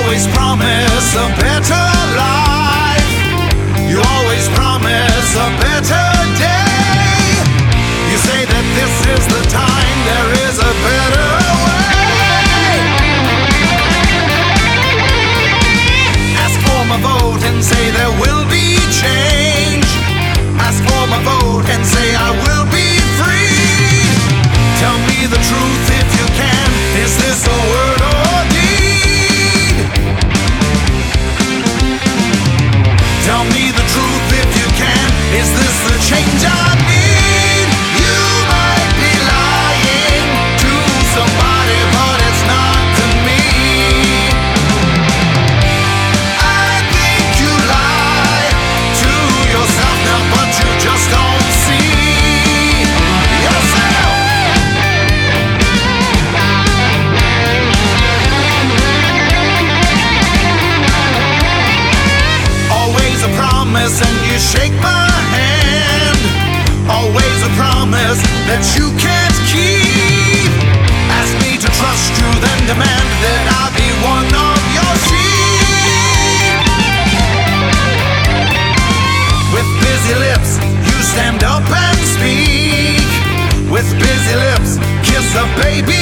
always promise a better life. You always promise a better day. You say that this is the time, there is a better way. Ask for my vote and say there will be change. Ask for my vote and say I will be free. Tell me the truth if you can. Is this a word or deed? Tell me the truth if you can. Is this the change I need? You might be lying to somebody, but it's not to me. I think you lie to yourself now, but you just don't see yourself. Always a promise and you shake my hand. Always a promise that you can't keep. Ask me to trust you, then demand that I be one of your sheep. With busy lips, you stand up and speak. With busy lips, kiss a baby